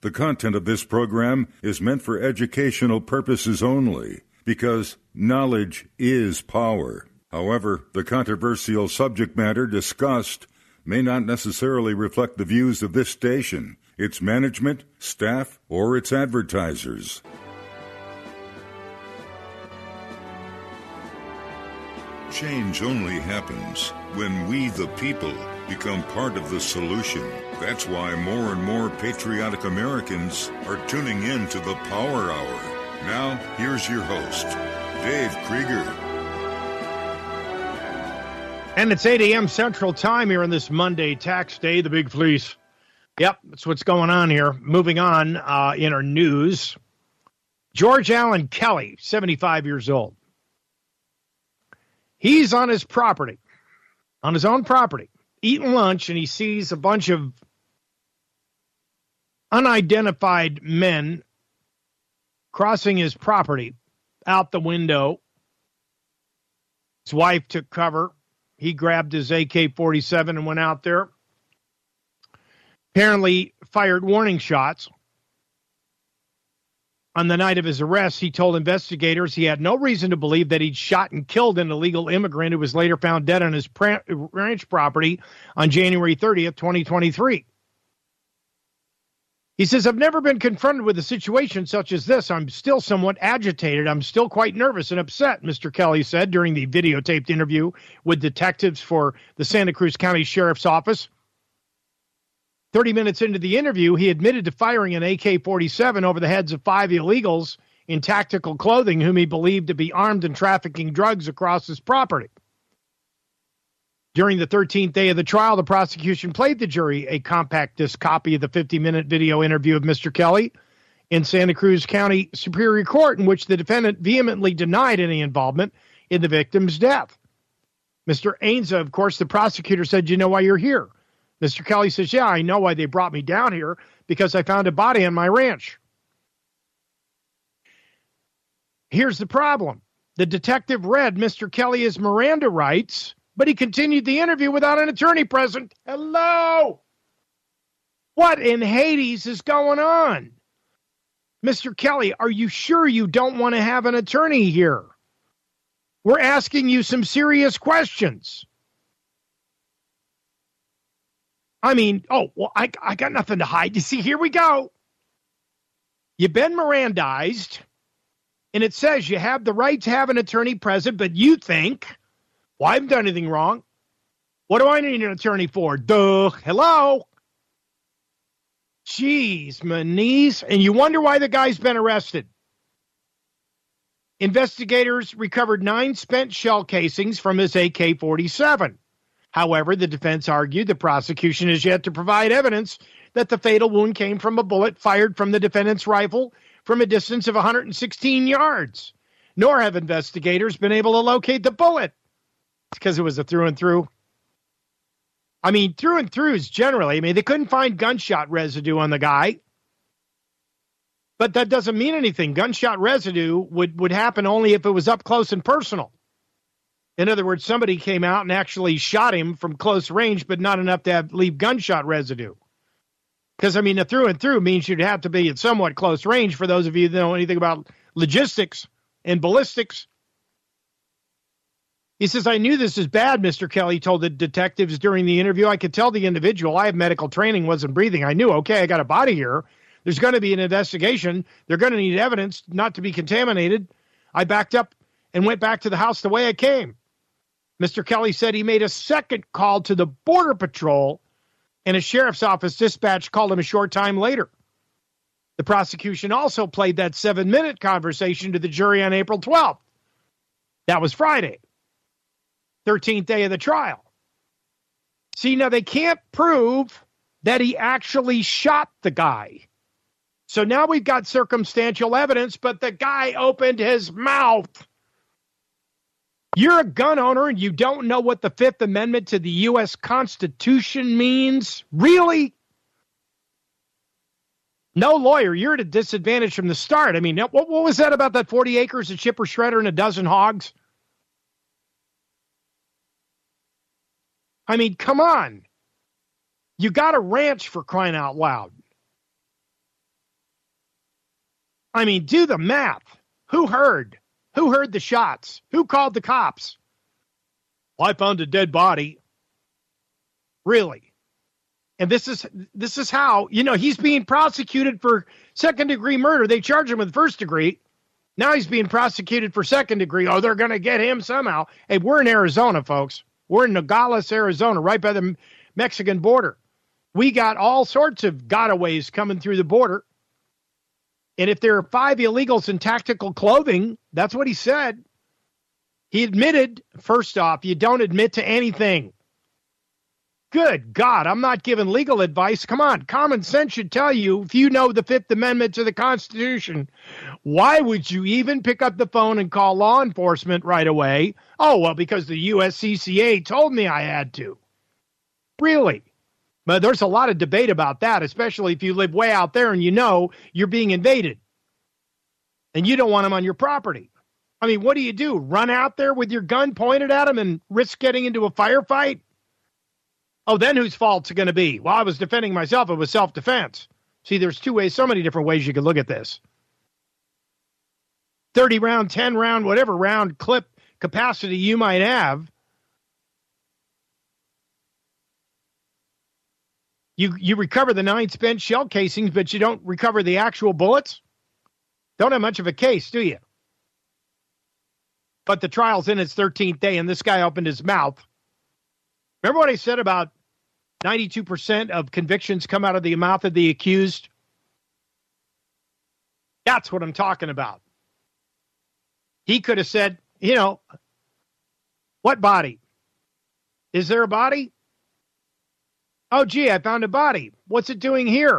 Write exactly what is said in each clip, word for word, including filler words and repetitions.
The content of this program is meant for educational purposes only, because knowledge is power. However, the controversial subject matter discussed may not necessarily reflect the views of this station, its management, staff, or its advertisers. Change only happens when we, the people, become part of the solution. That's why more and more patriotic Americans are tuning in to the Power Hour. Now, here's your host, Dave Krieger. And it's eight a.m. Central Time here on this Monday, tax day, the Big Fleece. Yep, that's what's going on here. Moving on uh, in our news. George Allen Kelly, seventy-five years old. He's on his property, on his own property, eating lunch, and he sees a bunch of unidentified men crossing his property out the window. His wife took cover. He grabbed his A K forty-seven and went out there. Apparently fired warning shots. On the night of his arrest, he told investigators he had no reason to believe that he'd shot and killed an illegal immigrant who was later found dead on his pra- ranch property on January thirtieth, twenty twenty-three. He says, I've never been confronted with a situation such as this. I'm still somewhat agitated. I'm still quite nervous and upset, Mister Kelly said during the videotaped interview with detectives for the Santa Cruz County Sheriff's Office. thirty minutes into the interview, he admitted to firing an A K forty-seven over the heads of five illegals in tactical clothing whom he believed to be armed and trafficking drugs across his property. During the thirteenth day of the trial, the prosecution played the jury a compact disc copy of the fifty-minute video interview of Mister Kelly in Santa Cruz County Superior Court, in which the defendant vehemently denied any involvement in the victim's death. Mister Ainza, of course, the prosecutor said, you know why you're here? Mister Kelly says, yeah, I know why they brought me down here, because I found a body on my ranch. Here's the problem. The detective read Mister Kelly his Miranda rights, but he continued the interview without an attorney present. Hello? What in Hades is going on? Mister Kelly, are you sure you don't want to have an attorney here? We're asking you some serious questions. I mean, oh, well, I, I got nothing to hide. You see, here we go. You've been Mirandized, and it says you have the right to have an attorney present, but you think, well, I haven't done anything wrong. What do I need an attorney for? Duh. Hello? Jeez, Manise. And you wonder why the guy's been arrested. Investigators recovered nine spent shell casings from his A K forty-seven. However, the defense argued the prosecution has yet to provide evidence that the fatal wound came from a bullet fired from the defendant's rifle from a distance of one hundred sixteen yards. Nor have investigators been able to locate the bullet. It's because it was a through and through. I mean, through and throughs generally. I mean, they couldn't find gunshot residue on the guy. But that doesn't mean anything. Gunshot residue would, would happen only if it was up close and personal. In other words, somebody came out and actually shot him from close range, but not enough to have, leave gunshot residue. Because, I mean, a through and through means you'd have to be at somewhat close range for those of you that know anything about logistics and ballistics. He says, I knew this is bad, Mister Kelly told the detectives during the interview. I could tell the individual, I have medical training, wasn't breathing. I knew, okay, I got a body here. There's going to be an investigation. They're going to need evidence not to be contaminated. I backed up and went back to the house the way I came. Mister Kelly said he made a second call to the Border Patrol, and a sheriff's office dispatch called him a short time later. The prosecution also played that seven-minute conversation to the jury on April twelfth. That was Friday, thirteenth day of the trial. See, now they can't prove that he actually shot the guy. So now we've got circumstantial evidence, but the guy opened his mouth. You're a gun owner and you don't know what the Fifth Amendment to the U S Constitution means? Really? No lawyer. You're at a disadvantage from the start. I mean, what, what was that about that forty acres, a chipper shredder, and a dozen hogs? I mean, come on. You got a ranch, for crying out loud. I mean, do the math. Who heard? Who heard the shots? Who called the cops? Well, I found a dead body. Really? And this is this is how, you know, he's being prosecuted for second degree murder. They charged him with first degree. Now he's being prosecuted for second degree. Oh, they're going to get him somehow. Hey, we're in Arizona, folks. We're in Nogales, Arizona, right by the Mexican border. We got all sorts of gotaways coming through the border. And if there are five illegals in tactical clothing, that's what he said. He admitted, first off, you don't admit to anything. Good God, I'm not giving legal advice. Come on, common sense should tell you, if you know the Fifth Amendment to the Constitution, why would you even pick up the phone and call law enforcement right away? Oh, well, because the U S C C A told me I had to. Really? But there's a lot of debate about that, especially if you live way out there and you know you're being invaded and you don't want them on your property. I mean, what do you do? Run out there with your gun pointed at them and risk getting into a firefight? Oh, then whose fault's it going to be? Well, I was defending myself. It was self-defense. See, there's two ways, so many different ways you could look at this. thirty round, ten round, whatever round clip capacity you might have. You you recover the nine spent shell casings, but you don't recover the actual bullets? Don't have much of a case, do you? But the trial's in its thirteenth day, and this guy opened his mouth. Remember what I said about ninety-two percent of convictions come out of the mouth of the accused? That's what I'm talking about. He could have said, you know, what body? Is there a body? Oh, gee, I found a body. What's it doing here?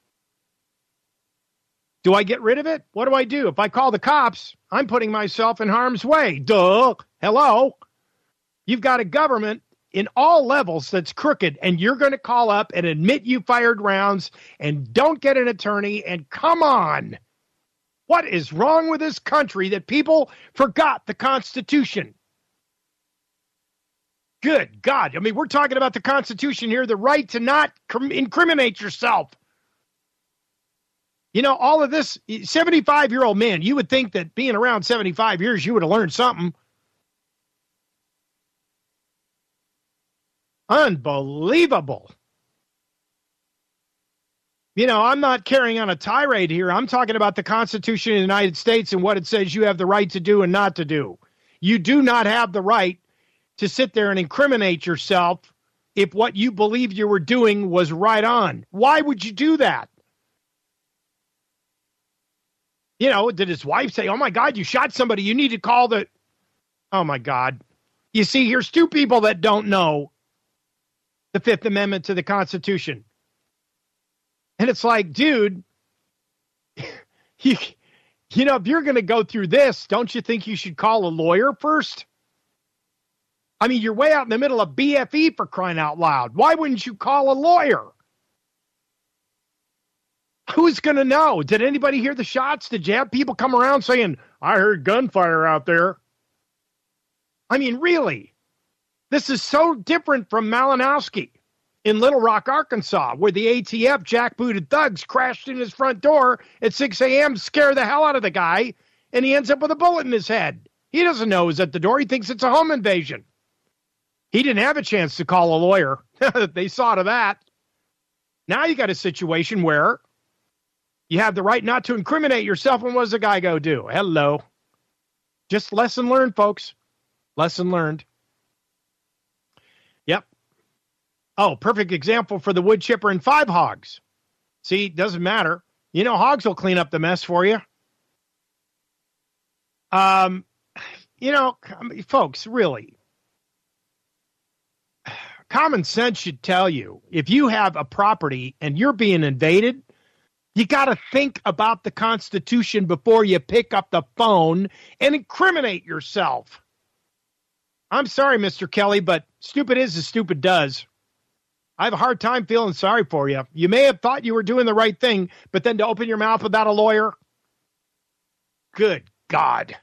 Do I get rid of it? What do I do? If I call the cops, I'm putting myself in harm's way. Duh. Hello. You've got a government in all levels that's crooked, and you're going to call up and admit you fired rounds and don't get an attorney, and come on. What is wrong with this country that people forgot the Constitution? Good God. I mean, we're talking about the Constitution here, the right to not incriminate yourself. You know, all of this, seventy-five-year-old man, you would think that being around seventy-five years, you would have learned something. Unbelievable. You know, I'm not carrying on a tirade here. I'm talking about the Constitution of the United States and what it says you have the right to do and not to do. You do not have the right to sit there and incriminate yourself if what you believe you were doing was right on. Why would you do that? You know, did his wife say, oh, my God, you shot somebody. You need to call the... Oh, my God. You see, here's two people that don't know the Fifth Amendment to the Constitution. And it's like, dude, you, you know, if you're going to go through this, don't you think you should call a lawyer first? I mean, you're way out in the middle of B F E for crying out loud. Why wouldn't you call a lawyer? Who's going to know? Did anybody hear the shots? Did you have people come around saying, I heard gunfire out there? I mean, really? This is so different from Malinowski in Little Rock, Arkansas, where the A T F jackbooted thugs crashed in his front door at six a.m., scare the hell out of the guy, and he ends up with a bullet in his head. He doesn't know who's at the door. He thinks it's a home invasion. He didn't have a chance to call a lawyer. They saw to that. Now you got a situation where you have the right not to incriminate yourself, and what does the guy go do? Hello. Just lesson learned, folks. Lesson learned. Yep. Oh, perfect example for the wood chipper and five hogs. See, doesn't matter. You know, hogs will clean up the mess for you. Um, you know, folks, really. Common sense should tell you, if you have a property and you're being invaded, you got to think about the Constitution before you pick up the phone and incriminate yourself. I'm sorry, Mister Kelly, but stupid is as stupid does. I have a hard time feeling sorry for you. You may have thought you were doing the right thing, but then to open your mouth without a lawyer? Good God.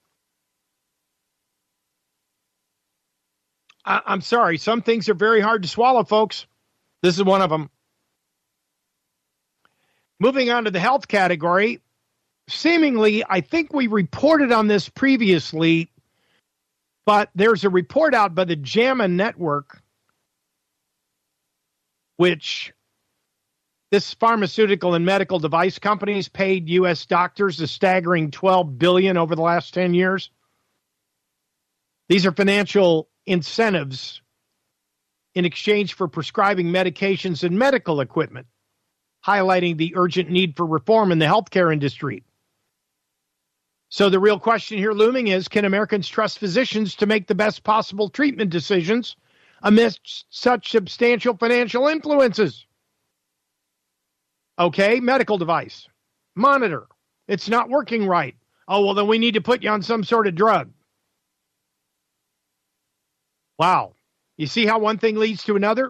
I- I'm sorry. Some things are very hard to swallow, folks. This is one of them. Moving on to the health category, seemingly, I think we reported on this previously, but there's a report out by the JAMA Network, which this pharmaceutical and medical device companies paid U S doctors a staggering twelve billion dollars over the last ten years. These are financial incentives in exchange for prescribing medications and medical equipment, highlighting the urgent need for reform in the healthcare industry. So the real question here looming is, can Americans trust physicians to make the best possible treatment decisions amidst such substantial financial influences? Okay, medical device. Monitor. It's not working right. Oh, well, then we need to put you on some sort of drug. Wow. You see how one thing leads to another?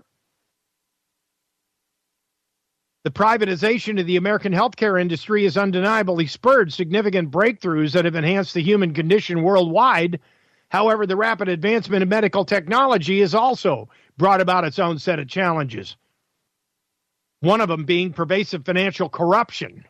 The privatization of the American healthcare industry has undeniably spurred significant breakthroughs that have enhanced the human condition worldwide. However, the rapid advancement of medical technology has also brought about its own set of challenges. One of them being pervasive financial corruption.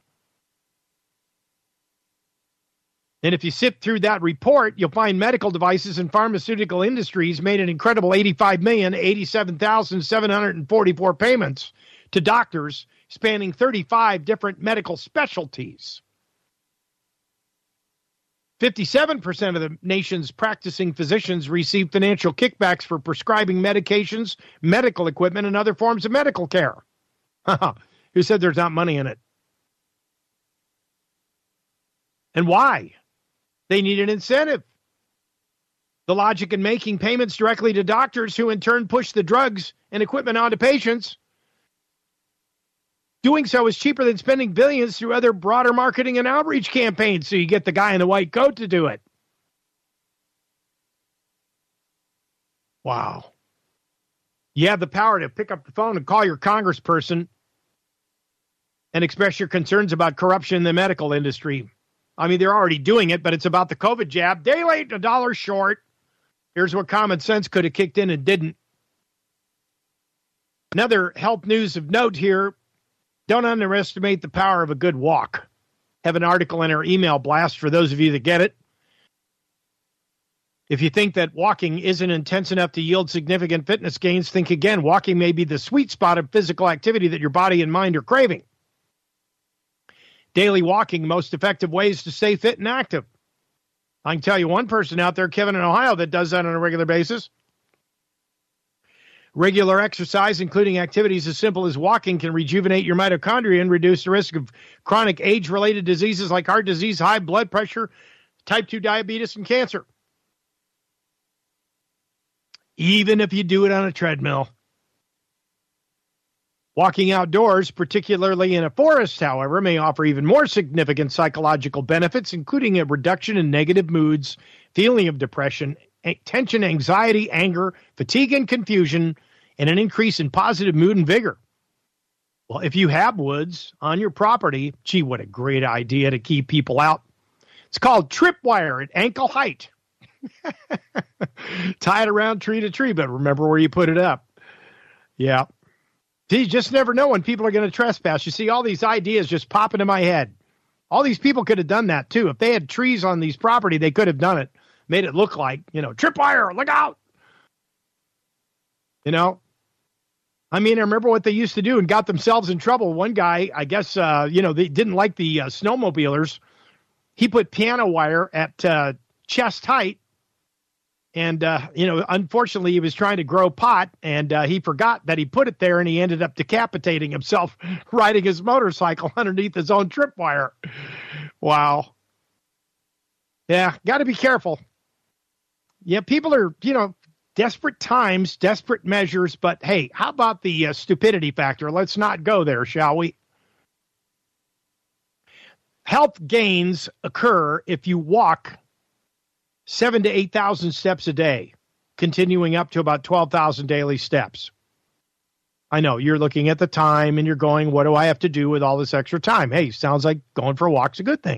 And if you sit through that report, you'll find medical devices and pharmaceutical industries made an incredible eighty-five million eighty-seven thousand seven hundred forty-four payments to doctors spanning thirty-five different medical specialties. fifty-seven percent of the nation's practicing physicians receive financial kickbacks for prescribing medications, medical equipment, and other forms of medical care. Who said there's not money in it? And why? They need an incentive. The logic in making payments directly to doctors who in turn push the drugs and equipment onto patients. Doing so is cheaper than spending billions through other broader marketing and outreach campaigns, so you get the guy in the white coat to do it. Wow. You have the power to pick up the phone and call your congressperson and express your concerns about corruption in the medical industry. I mean, they're already doing it, but it's about the COVID jab. Day late, a dollar short. Here's what common sense could have kicked in and didn't. Another health news of note here. Don't underestimate the power of a good walk. Have an article in our email blast for those of you that get it. If you think that walking isn't intense enough to yield significant fitness gains, think again. Walking may be the sweet spot of physical activity that your body and mind are craving. Daily walking, most effective ways to stay fit and active. I can tell you one person out there, Kevin in Ohio, that does that on a regular basis. Regular exercise, including activities as simple as walking, can rejuvenate your mitochondria and reduce the risk of chronic age-related diseases like heart disease, high blood pressure, type two diabetes, and cancer. Even if you do it on a treadmill. Walking outdoors, particularly in a forest, however, may offer even more significant psychological benefits, including a reduction in negative moods, feeling of depression, tension, anxiety, anger, fatigue, and confusion, and an increase in positive mood and vigor. Well, if you have woods on your property, gee, what a great idea to keep people out. It's called tripwire at ankle height. Tie it around tree to tree, but remember where you put it up. Yeah. You just never know when people are going to trespass. You see all these ideas just pop into my head. All these people could have done that, too. If they had trees on these property, they could have done it. Made it look like, you know, tripwire, look out. You know? I mean, I remember what they used to do and got themselves in trouble. One guy, I guess, uh, you know, they didn't like the uh, snowmobilers. He put piano wire at uh, chest height. And, uh, you know, unfortunately, he was trying to grow pot, and uh, he forgot that he put it there, and he ended up decapitating himself riding his motorcycle underneath his own tripwire. Wow. Yeah, got to be careful. Yeah, people are, you know, desperate times, desperate measures, but hey, how about the uh, stupidity factor? Let's not go there, shall we? Health gains occur if you walk seven to eight thousand steps a day, continuing up to about twelve thousand daily steps. I know you're looking at the time and you're going, what do I have to do with all this extra time? Hey, sounds like going for a walk's a good thing.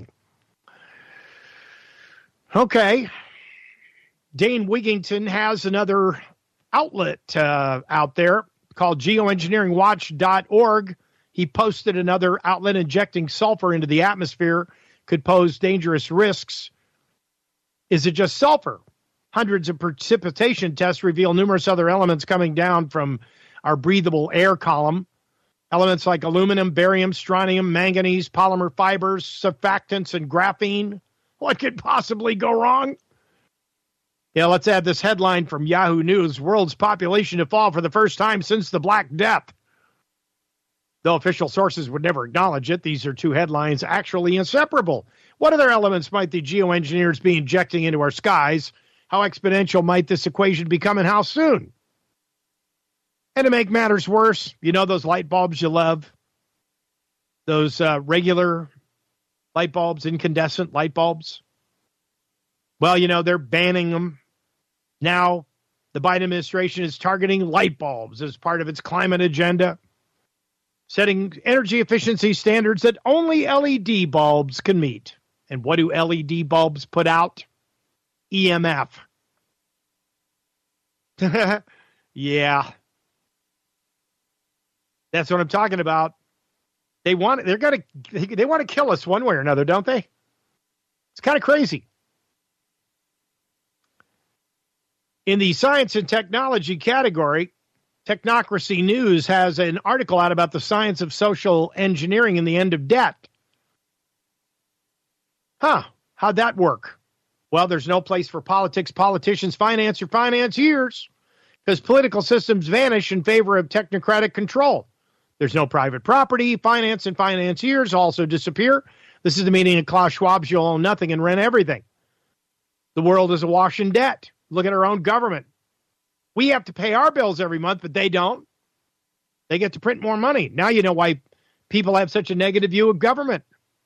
Okay. Dane Wigington has another outlet uh, out there called geoengineering watch dot org. He posted another outlet injecting sulfur into the atmosphere could pose dangerous risks. Is it just sulfur? Hundreds of precipitation tests reveal numerous other elements coming down from our breathable air column. Elements like aluminum, barium, strontium, manganese, polymer fibers, surfactants, and graphene. What could possibly go wrong? Yeah, let's add this headline from Yahoo News. World's population to fall for the first time since the Black Death. Though official sources would never acknowledge it, these are two headlines actually inseparable. What other elements might the geoengineers be injecting into our skies? How exponential might this equation become, and how soon? And to make matters worse, you know those light bulbs you love? Those uh, regular light bulbs, incandescent light bulbs? Well, you know, they're banning them. Now, the Biden administration is targeting light bulbs as part of its climate agenda, setting energy efficiency standards that only L E D bulbs can meet. And what do L E D bulbs put out? E M F. Yeah. That's what I'm talking about. They want they're gonna they want to kill us one way or another, don't they? It's kind of crazy. In the science and technology category, Technocracy News has an article out about the science of social engineering and the end of debt. Huh, how'd that work? Well, there's no place for politics, politicians, finance, or financiers, because political systems vanish in favor of technocratic control. There's no private property, finance, and financiers also disappear. This is the meaning of Klaus Schwab's "you'll own nothing and rent everything." The world is awash in debt. Look at our own government. We have to pay our bills every month, but they don't. They get to print more money. Now you know why people have such a negative view of government.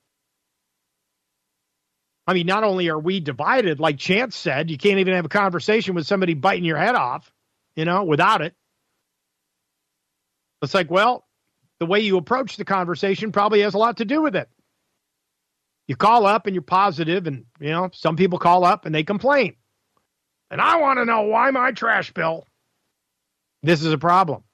I mean, not only are we divided, like Chance said, you can't even have a conversation with somebody biting your head off, you know, without it. It's like, well, the way you approach the conversation probably has a lot to do with it. You call up and you're positive, and, you know, some people call up and they complain. And I want to know why my trash bill. This is a problem.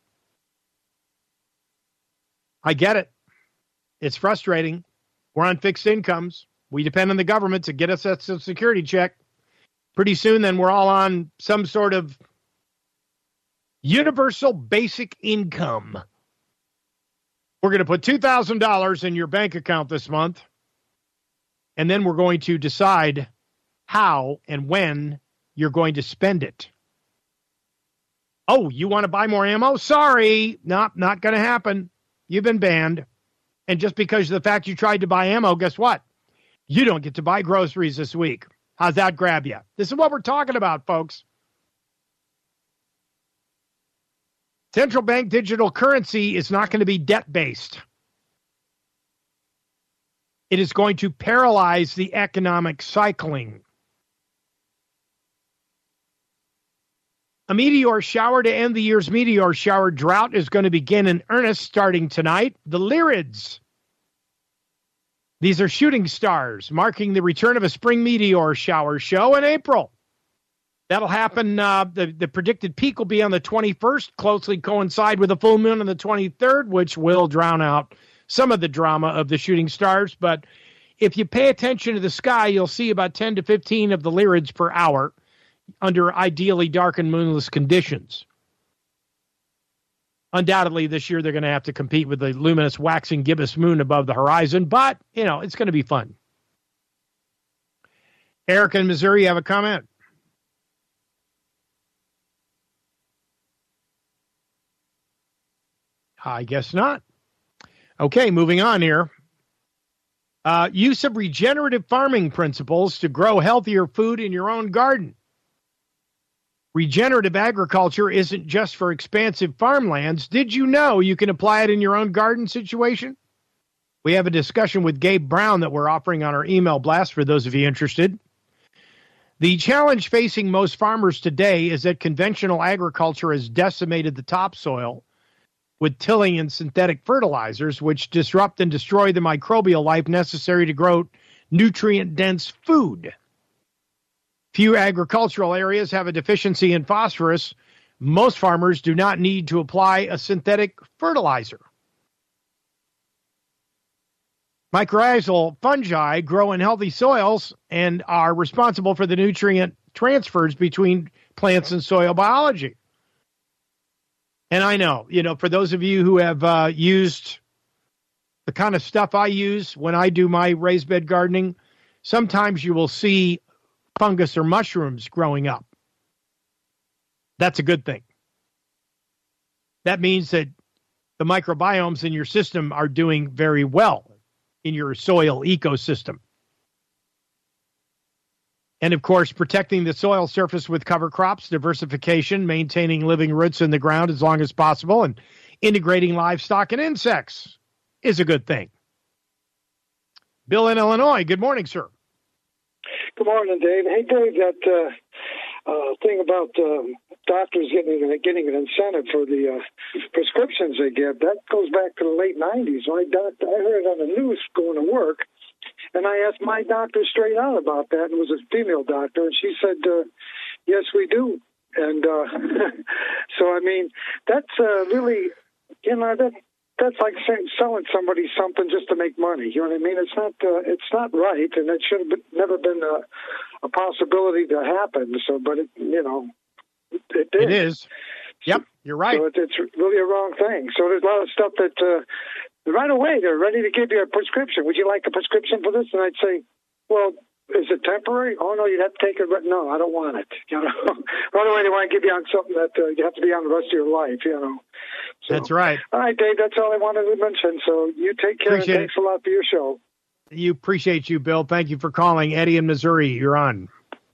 I get it. It's frustrating. We're on fixed incomes. We depend on the government to get us a Social Security check. Pretty soon, then, we're all on some sort of universal basic income. We're going to put two thousand dollars in your bank account this month, and then we're going to decide how and when you're going to spend it. Oh, you want to buy more ammo? Sorry, not, not going to happen. You've been banned. And just because of the fact you tried to buy ammo, guess what? You don't get to buy groceries this week. How's that grab you? This is what we're talking about, folks. Central bank digital currency is not going to be debt-based. It is going to paralyze the economic cycling. A meteor shower to end the year's meteor shower drought is going to begin in earnest starting tonight. The Lyrids. These are shooting stars marking the return of a spring meteor shower show in April. That'll happen. Uh, the, the predicted peak will be on the twenty-first, closely coincide with a full moon on the twenty-third, which will drown out some of the drama of the shooting stars. But if you pay attention to the sky, you'll see about ten to fifteen of the Lyrids per hour under ideally dark and moonless conditions. Undoubtedly, this year they're going to have to compete with the luminous waxing gibbous moon above the horizon, but, you know, it's going to be fun. Eric in Missouri, you have a comment? I guess not. Okay, moving on here. Uh, use of regenerative farming principles to grow healthier food in your own garden. Regenerative agriculture isn't just for expansive farmlands. Did you know you can apply it in your own garden situation? We have a discussion with Gabe Brown that we're offering on our email blast for those of you interested. The challenge facing most farmers today is that conventional agriculture has decimated the topsoil with tilling and synthetic fertilizers, which disrupt and destroy the microbial life necessary to grow nutrient-dense food. Few agricultural areas have a deficiency in phosphorus. Most farmers do not need to apply a synthetic fertilizer. Mycorrhizal fungi grow in healthy soils and are responsible for the nutrient transfers between plants and soil biology. And I know, you know, for those of you who have uh, used the kind of stuff I use when I do my raised bed gardening, sometimes you will see fungus or mushrooms growing up. That's a good thing. That means that the microbiomes in your system are doing very well in your soil ecosystem. And of course, protecting the soil surface with cover crops, diversification, maintaining living roots in the ground as long as possible, and integrating livestock and insects is a good thing. Bill in Illinois, good morning, sir. Good morning, Dave. Hey, Dave, that uh, uh, thing about uh, doctors getting getting an incentive for the uh, prescriptions they give, that goes back to the late nineties. My doctor, I heard it on the news going to work, and I asked my doctor straight out about that, and it was a female doctor, and she said, uh, yes, we do. And uh, so, I mean, that's uh, really, you know, that that's like selling somebody something just to make money. You know what I mean? It's not uh, it's not right, and it should have been, never been a, a possibility to happen. So, but it, you know, it, it did. It is. Yep, you're right. So it, it's really a wrong thing. So there's a lot of stuff that uh, right away they're ready to give you a prescription. Would you like a prescription for this? And I'd say, well, is it temporary? Oh no, you'd have to take it. But no, I don't want it. You know, right away they want to give you on something that uh, you have to be on the rest of your life. You know. So, that's right. All right, Dave, that's all I wanted to mention. So you take care, appreciate and thanks it. a lot for your show. You appreciate you, Bill. Thank you for calling. Eddie in Missouri, you're on.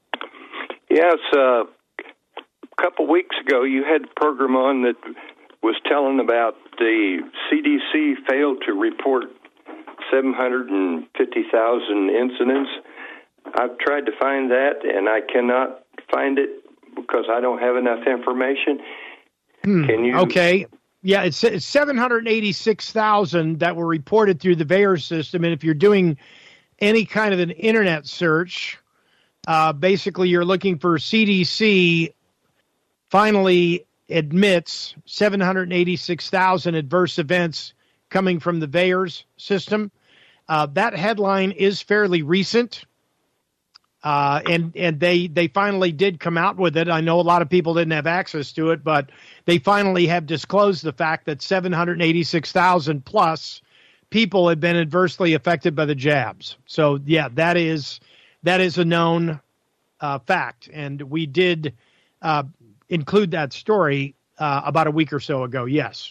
Yes, uh, a couple weeks ago you had a program on that was telling about the C D C failed to report seven hundred fifty thousand incidents. I've tried to find that, and I cannot find it because I don't have enough information. Hmm. Can you? Okay. Yeah, it's, it's seven hundred eighty-six thousand that were reported through the VAERS system. And if you're doing any kind of an internet search, uh, basically you're looking for C D C finally admits seven hundred eighty-six thousand adverse events coming from the VAERS system. Uh, that headline is fairly recent. Uh, and and they, they finally did come out with it. I know a lot of people didn't have access to it, but they finally have disclosed the fact that seven hundred eighty-six thousand plus people have been adversely affected by the jabs. So, yeah, that is that is a known uh, fact. And we did uh, include that story uh, about a week or so ago, yes.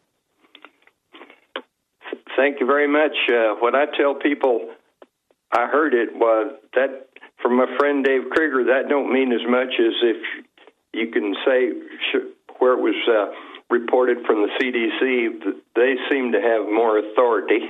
Thank you very much. Uh, what I tell people, I heard it was that from my friend Dave Krieger, that don't mean as much as if you can say where it was uh, reported from the C D C. They seem to have more authority.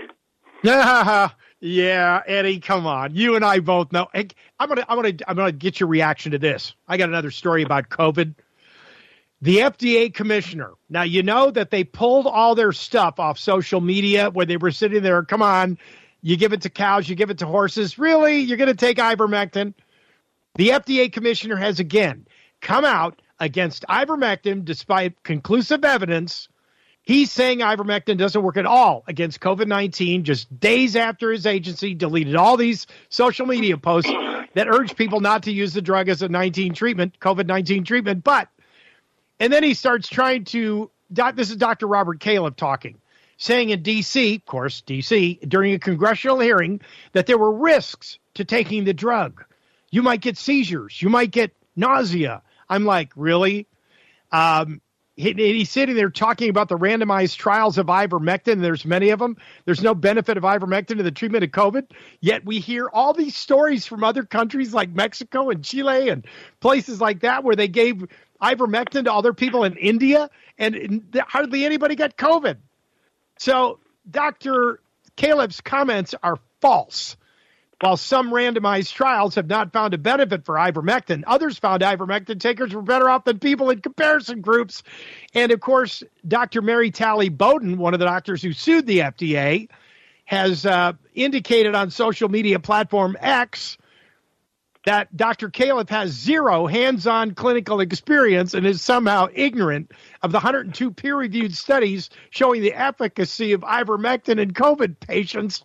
Yeah, Eddie, come on. You and I both know. I'm gonna, I'm gonna, I'm gonna get your reaction to this. I got another story about COVID. The F D A commissioner. Now, you know that they pulled all their stuff off social media where they were sitting there. Come on. You give it to cows, you give it to horses. Really? You're going to take ivermectin? The F D A commissioner has again come out against ivermectin despite conclusive evidence. He's saying ivermectin doesn't work at all against COVID nineteen, just days after his agency deleted all these social media posts that urge people not to use the drug as a nineteen treatment, COVID nineteen treatment. But, and then he starts trying to, this is Doctor Robert Califf talking. Saying in D C, of course, D C, during a congressional hearing, that there were risks to taking the drug. You might get seizures. You might get nausea. I'm like, really? Um, he, he's sitting there talking about the randomized trials of ivermectin. There's many of them. There's no benefit of ivermectin to the treatment of COVID. Yet we hear all these stories from other countries like Mexico and Chile and places like that where they gave ivermectin to other people in India, and hardly anybody got COVID. So Doctor Califf's comments are false. While some randomized trials have not found a benefit for ivermectin, others found ivermectin takers were better off than people in comparison groups. And, of course, Doctor Mary Talley Bowden, one of the doctors who sued the F D A, has uh, indicated on social media platform X that Doctor Califf has zero hands-on clinical experience and is somehow ignorant of the one hundred two peer-reviewed studies showing the efficacy of ivermectin in COVID patients.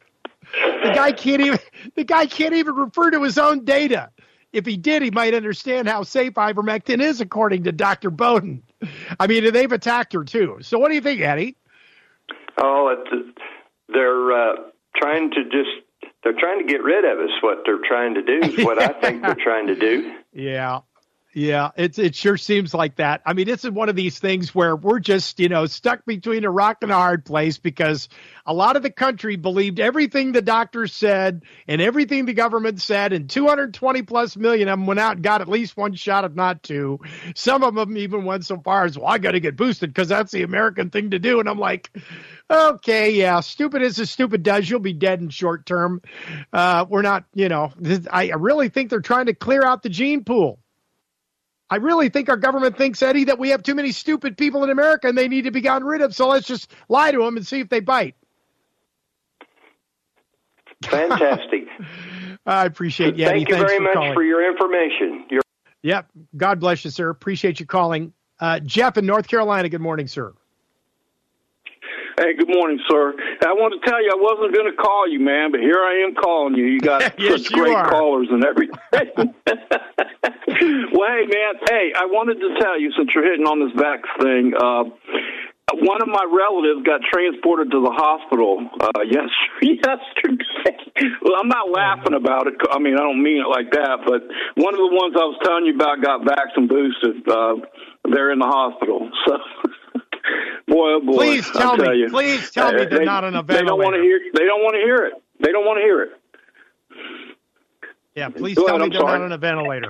The guy can't even the guy can't even refer to his own data. If he did, he might understand how safe ivermectin is, according to Doctor Bowden. I mean, they've attacked her too. So what do you think, Eddie? Oh, it's, they're uh, trying to just they're trying to get rid of us. What they're trying to do is what I think they're trying to do. Yeah. Yeah, it's it sure seems like that. I mean, it's one of these things where we're just, you know, stuck between a rock and a hard place because a lot of the country believed everything the doctors said and everything the government said, and two hundred twenty plus million of them went out and got at least one shot, if not two. Some of them even went so far as, well, I got to get boosted because that's the American thing to do. And I'm like, okay, yeah, stupid as a stupid does. You'll be dead in short term. Uh, we're not, you know, this, I really think they're trying to clear out the gene pool. I really think our government thinks, Eddie, that we have too many stupid people in America and they need to be gotten rid of. So let's just lie to them and see if they bite. Fantastic. I appreciate you, Eddie. Thank you Thanks very for much calling. for your information. You're- yep. God bless you, sir. Appreciate you calling. Uh, Jeff in North Carolina. Good morning, sir. Hey, good morning, sir. I want to tell you I wasn't going to call you, man, but here I am calling you. You got yes, such you great are. callers and everything. Well, hey, man, hey, I wanted to tell you, since you're hitting on this vax thing, uh, one of my relatives got transported to the hospital uh, yesterday. yesterday. Well, I'm not laughing about it. I mean, I don't mean it like that, but one of the ones I was telling you about got vax and boosted. Uh, they're in the hospital, so... Boy, oh boy! Please tell I'll tell me. You. Please tell me they're they, not on a They don't want to ventilator. hear. They don't want to hear it. They don't want to hear it. Yeah, please Go tell ahead, me I'm they're sorry. not on a ventilator.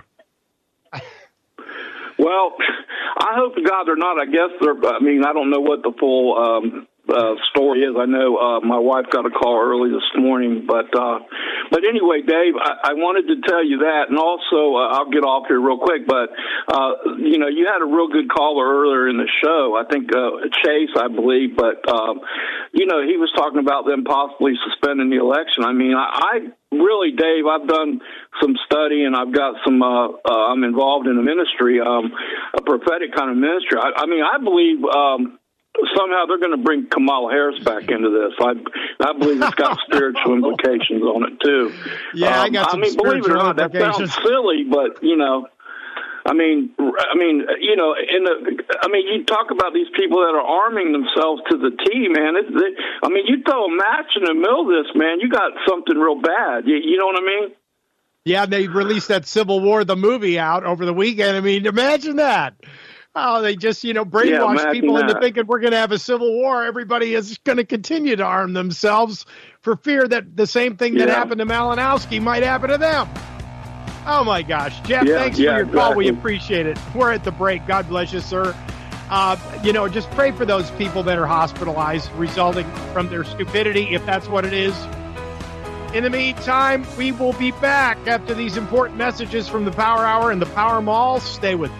Well, I hope to God they're not. I guess they're. I mean, I don't know what the full um, uh, story is. I know uh, my wife got a call early this morning, but uh, but anyway, Dave, I, I wanted to tell you that, and also uh, I'll get off here real quick. But uh, you know, you had a real good caller earlier in the show. I think uh, Chase, I believe, but um, you know, he was talking about them possibly suspending the election. I mean, I. I Really, Dave, I've done some study and I've got some, uh, uh, I'm involved in a ministry, um, a prophetic kind of ministry. I, I mean, I believe um, somehow they're going to bring Kamala Harris back into this. I I believe it's got spiritual implications on it, too. Yeah, um, I got some I mean, believe it or spiritual not, that implications. sounds silly, but, you know. I mean, I mean, you know, in the, I mean, you talk about these people that are arming themselves to the T, man. It, they, I mean, you throw a match in the middle of this, man, you got something real bad. You, you know what I mean? Yeah, they released that Civil War, the movie, out over the weekend. I mean, imagine that. Oh, they just, you know, brainwash Yeah, people into that. thinking we're going to have a civil war. Everybody is going to continue to arm themselves for fear that the same thing that Yeah. happened to Malinowski might happen to them. Oh, my gosh. Jeff, Yeah, thanks yeah, for your call. We exactly. appreciate it. We're at the break. God bless you, sir. Uh, you know, just pray for those people that are hospitalized resulting from their stupidity, if that's what it is. In the meantime, we will be back after these important messages from the Power Hour and the Power Mall. Stay with us.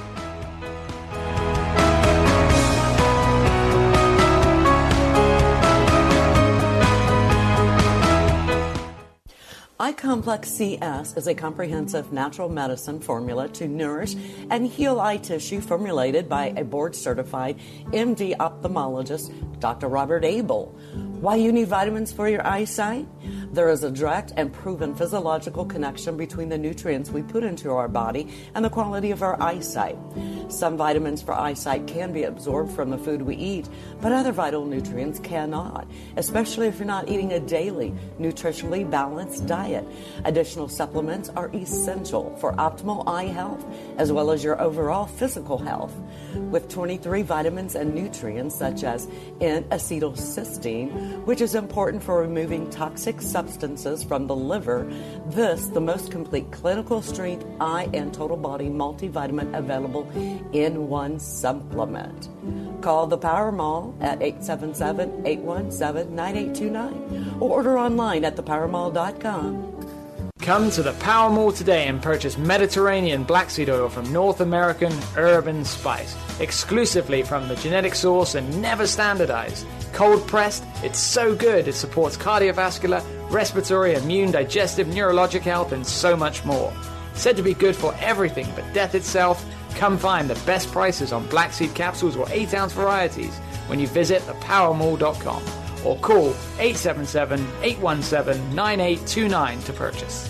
iComplex C S is a comprehensive natural medicine formula to nourish and heal eye tissue formulated by a board-certified M D ophthalmologist, Doctor Robert Abel. Why you need vitamins for your eyesight? There is a direct and proven physiological connection between the nutrients we put into our body and the quality of our eyesight. Some vitamins for eyesight can be absorbed from the food we eat, but other vital nutrients cannot, especially if you're not eating a daily, nutritionally balanced diet. Additional supplements are essential for optimal eye health as well as your overall physical health. With twenty-three vitamins and nutrients such as N-acetylcysteine, which is important for removing toxic substances from the liver, this the most complete clinical strength eye and total body multivitamin available in one supplement. Call the Power Mall at eight seven seven, eight one seven, nine eight two nine or order online at the power mall dot com. Come to the Power Mall today and purchase Mediterranean black seed oil from North American Urban Spice, exclusively from the genetic source and never standardized. Cold pressed, it's so good it supports cardiovascular, respiratory, immune, digestive, neurologic health, and so much more. Said to be good for everything but death itself, come find the best prices on black seed capsules or eight ounce varieties when you visit the power mall dot com or call eight seven seven, eight one seven, nine eight two nine to purchase.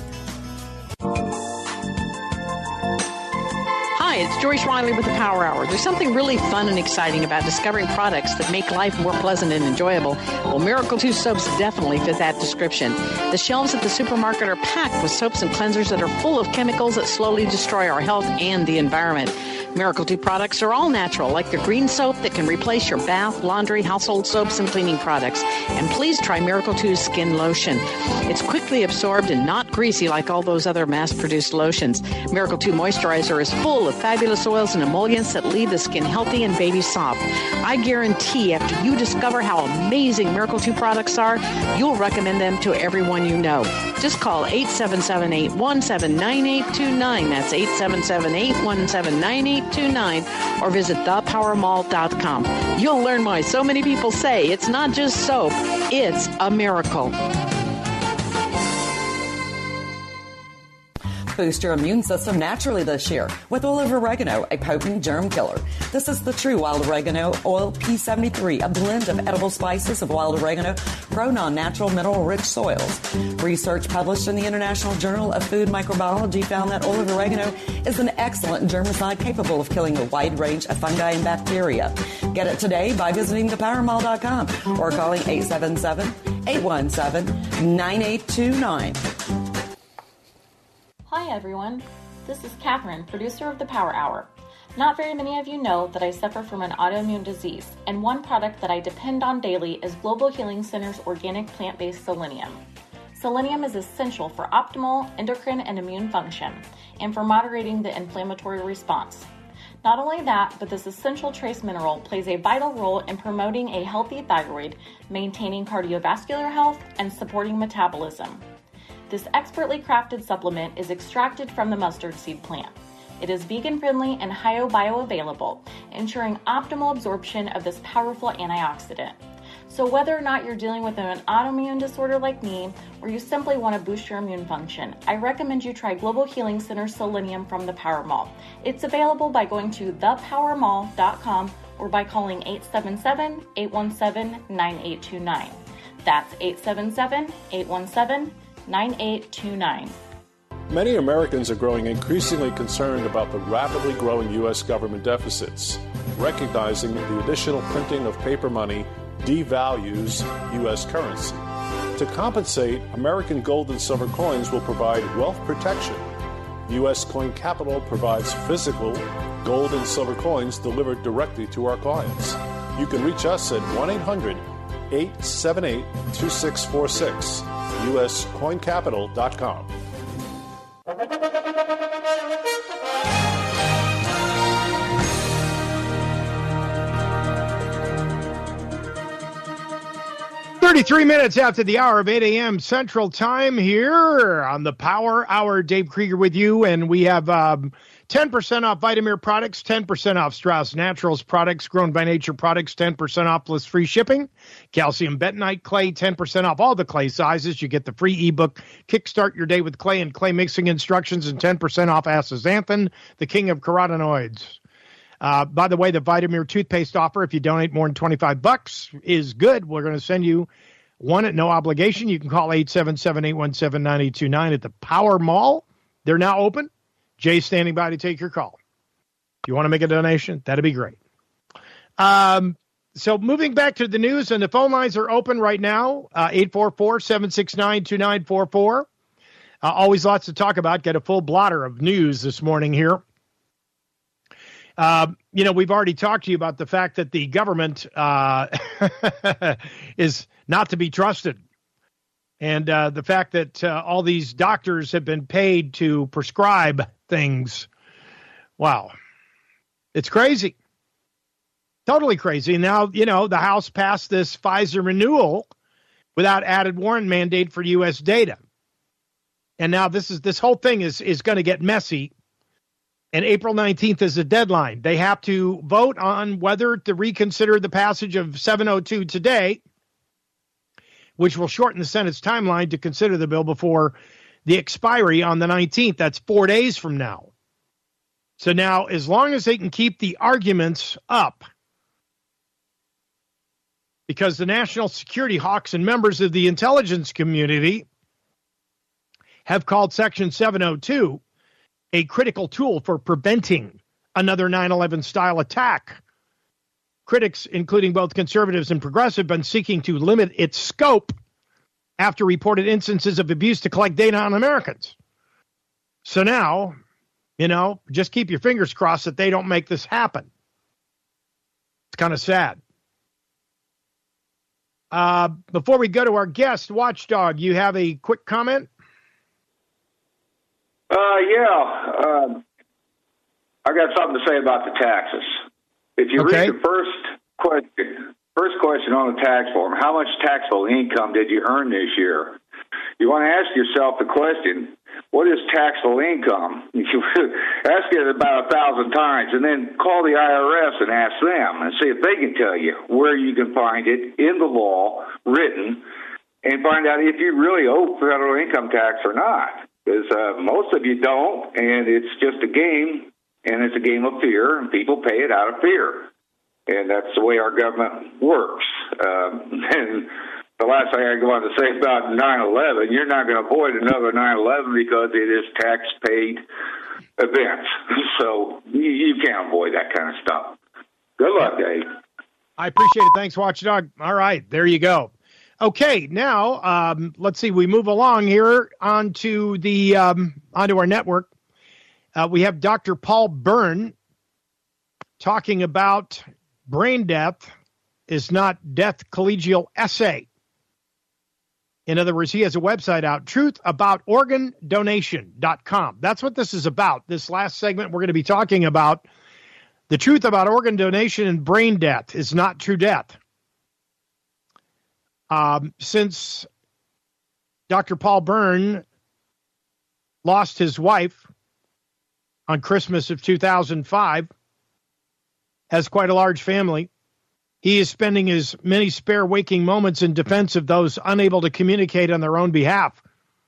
Hi, it's Joyce Riley with the Power Hour. There's something really fun and exciting about discovering products that make life more pleasant and enjoyable. Well, Miracle two soaps definitely fit that description. The shelves at the supermarket are packed with soaps and cleansers that are full of chemicals that slowly destroy our health and the environment. Miracle two products are all natural, like the green soap that can replace your bath, laundry, household soaps, and cleaning products. And please try Miracle two's skin lotion. It's quickly absorbed and not greasy like all those other mass-produced lotions. Miracle two moisturizer is full of fabulous oils and emollients that leave the skin healthy and baby soft. I guarantee after you discover how amazing Miracle two products are, you'll recommend them to everyone you know. Just call eight seven seven, eight one seven, nine eight two nine. That's eight seven seven, eight one seven, nine eight two nine, or visit the power mall dot com. You'll learn why so many people say it's not just soap, it's a miracle. Boost your immune system naturally this year with olive oregano, a potent germ killer. This is the true wild oregano oil P seventy-three, a blend of edible spices of wild oregano grown on natural mineral-rich soils. Research published in the International Journal of Food Microbiology found that olive oregano is an excellent germicide capable of killing a wide range of fungi and bacteria. Get it today by visiting the power mall dot com or calling eight seven seven, eight one seven, nine eight two nine. Hi everyone, this is Catherine, producer of the Power Hour. Not very many of you know that I suffer from an autoimmune disease, and one product that I depend on daily is Global Healing Center's organic plant-based selenium. Selenium is essential for optimal endocrine and immune function, and for moderating the inflammatory response. Not only that, but this essential trace mineral plays a vital role in promoting a healthy thyroid, maintaining cardiovascular health, and supporting metabolism. This expertly crafted supplement is extracted from the mustard seed plant. It is vegan-friendly and bio-bioavailable, ensuring optimal absorption of this powerful antioxidant. So whether or not you're dealing with an autoimmune disorder like me, or you simply want to boost your immune function, I recommend you try Global Healing Center Selenium from the Power Mall. It's available by going to the power mall dot com or by calling eight seven seven, eight one seven, nine eight two nine. That's eight seven seven, eight one seven, nine eight two nine. Many Americans are growing increasingly concerned about the rapidly growing U S government deficits, recognizing the additional printing of paper money devalues U S currency. To compensate, American gold and silver coins will provide wealth protection. U S Coin Capital provides physical gold and silver coins delivered directly to our clients. You can reach us at one eight hundred, eight seven eight, two six four six. U S coin capital dot com. thirty-three minutes after the hour of eight a.m. Central Time here on the Power Hour. Dave Krieger with you, and we have um, ten percent off Vitamir products, ten percent off Strauss Naturals products, Grown by Nature products, ten percent off plus free shipping. Calcium bentonite clay, ten percent off all the clay sizes. You get the free ebook, Kickstart Your Day with Clay and Clay Mixing Instructions, and ten percent off astaxanthin, the king of carotenoids. Uh, by the way, the Vitamir toothpaste offer, if you donate more than twenty-five bucks, is good. We're going to send you one at no obligation. You can call eight seven seven, eight one seven, nine eight two nine at the Power Mall. They're now open. Jay's standing by to take your call. If you want to make a donation, that'd be great. Um, so moving back to the news, and the phone lines are open right now, uh, eight four four, seven six nine, two nine four four. Uh, always lots to talk about. Get a full blotter of news this morning here. Uh, you know, we've already talked to you about the fact that the government uh, is not to be trusted. And uh, the fact that uh, all these doctors have been paid to prescribe things. Wow. It's crazy. Totally crazy. Now, you know, the House passed this Pfizer renewal without added warrant mandate for U S data. And now this is this whole thing is, is going to get messy. And April nineteenth is the deadline. They have to vote on whether to reconsider the passage of seven oh two today, which will shorten the Senate's timeline to consider the bill before the expiry on the nineteenth. That's four days from now. So now, as long as they can keep the arguments up, because the national security hawks and members of the intelligence community have called Section seven oh two a critical tool for preventing another nine eleven style attack. Critics, including both conservatives and progressives, have been seeking to limit its scope after reported instances of abuse to collect data on Americans. So now, you know, just keep your fingers crossed that they don't make this happen. It's kind of sad. Uh, before we go to our guest, Watchdog, you have a quick comment? Uh, yeah. Uh, I got something to say about the taxes. If you okay. read the first question, first question on the tax form, how much taxable income did you earn this year? You want to ask yourself the question, what is taxable income? You ask it about a thousand times, and then call the I R S and ask them and see if they can tell you where you can find it in the law written and find out if you really owe federal income tax or not. Because uh, most of you don't, and it's just a game, and it's a game of fear, and people pay it out of fear. And that's the way our government works. Um, and the last thing I go on to say about nine eleven, you're not going to avoid another nine eleven because it is tax-paid events. So you, you can't avoid that kind of stuff. Good luck, Dave. I appreciate it. Thanks, Watchdog. All right, there you go. Okay, now um, let's see. We move along here onto the um, onto our network. Uh, we have Doctor Paul Byrne talking about brain death is not death collegial essay. In other words, he has a website out, truth about organ donation dot com. That's what this is about. This last segment, we're going to be talking about the truth about organ donation and brain death is not true death. Um, since Doctor Paul Byrne lost his wife on Christmas of two thousand five, has quite a large family. He is spending his many spare waking moments in defense of those unable to communicate on their own behalf.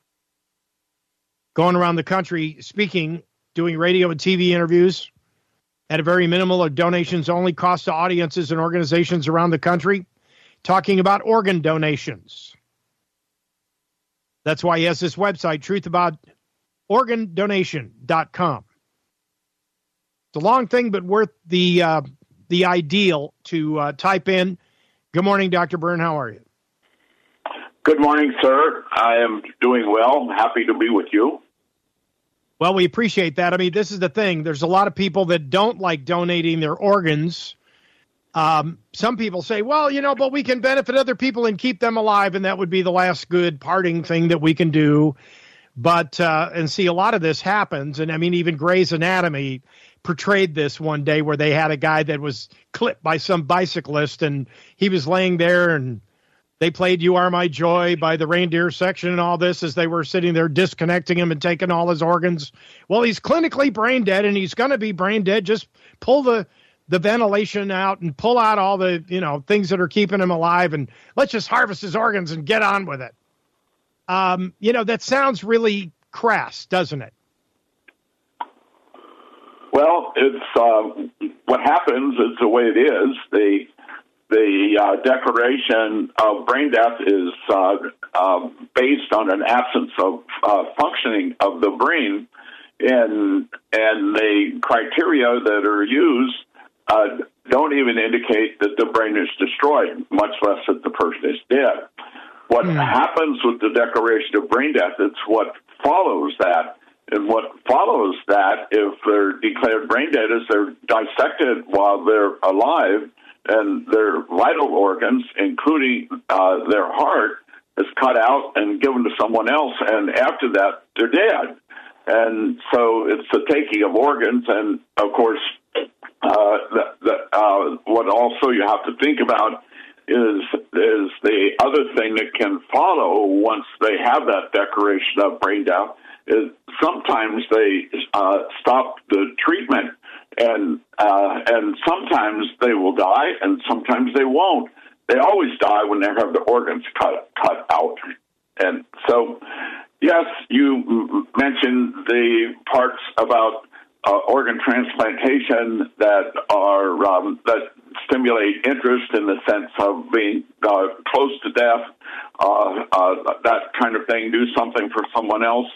Going around the country, speaking, doing radio and T V interviews at a very minimal or donations only cost to audiences and organizations around the country, talking about organ donations. That's why he has this website, truth about organ donation dot com. It's a long thing, but worth the uh, the ideal to uh, type in. Good morning, Doctor Byrne. How are you? Good morning, sir. I am doing well. Happy to be with you. Well, we appreciate that. I mean, this is the thing. There's a lot of people that don't like donating their organs. Um, some people say, well, you know, but we can benefit other people and keep them alive, and that would be the last good parting thing that we can do. But, uh, and see, a lot of this happens. And I mean, even Grey's Anatomy portrayed this one day where they had a guy that was clipped by some bicyclist, and he was laying there, and they played You Are My Joy by the reindeer section and all this as they were sitting there disconnecting him and taking all his organs. Well, he's clinically brain dead, and he's going to be brain dead. Just pull the, the ventilation out and pull out all the, you know, things that are keeping him alive, and let's just harvest his organs and get on with it. Um, you know, that sounds really crass, doesn't it? Well, it's uh, what happens is the way it is. The the uh, declaration of brain death is uh, uh, based on an absence of uh, functioning of the brain, and and the criteria that are used uh, don't even indicate that the brain is destroyed, much less that the person is dead. What mm. happens with the declaration of brain death, it's what follows that. And what follows that, if they're declared brain dead, is they're dissected while they're alive, and their vital organs, including uh, their heart, is cut out and given to someone else, and after that, they're dead. And so it's the taking of organs, and of course, uh, the, the, uh, what also you have to think about is is the other thing that can follow once they have that declaration of brain death is sometimes they uh, stop the treatment, and uh, and sometimes they will die, and sometimes they won't. They always die when they have the organs cut cut out. And so, yes, you mentioned the parts about uh, organ transplantation that are um, that stimulate interest in the sense of being uh, close to death, uh, uh, that kind of thing, do something for someone else.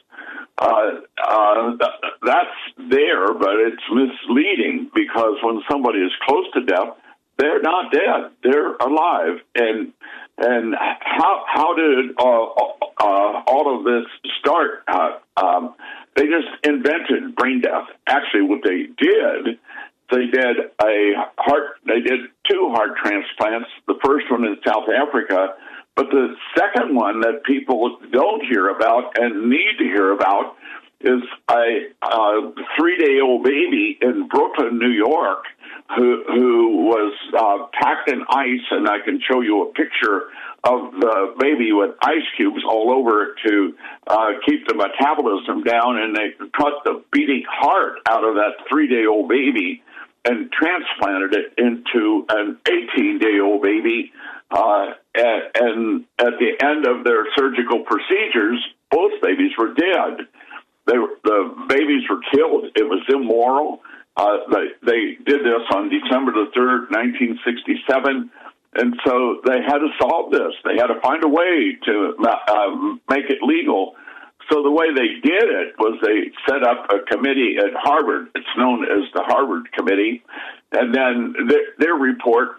Uh, uh, th- that's there, but it's misleading because when somebody is close to death, they're not dead; they're alive. And and how how did uh, uh, all of this start? Uh, um, they just invented brain death. Actually, what they did, they did a heart. They did two heart transplants. The first one in South Africa. But the second one that people don't hear about and need to hear about is a, a three-day-old baby in Brooklyn, New York, who who was uh, packed in ice, and I can show you a picture of the baby with ice cubes all over it to uh, keep the metabolism down, and they cut the beating heart out of that three-day-old baby and transplanted it into an eighteen-day-old baby. Uh, and, and at the end of their surgical procedures, both babies were dead. They were, the babies were killed. It was immoral. Uh, they, they did this on December the third, nineteen sixty-seven, and so they had to solve this. They had to find a way to uh, make it legal. So the way they did it was they set up a committee at Harvard. It's known as the Harvard Committee. And then their, their report,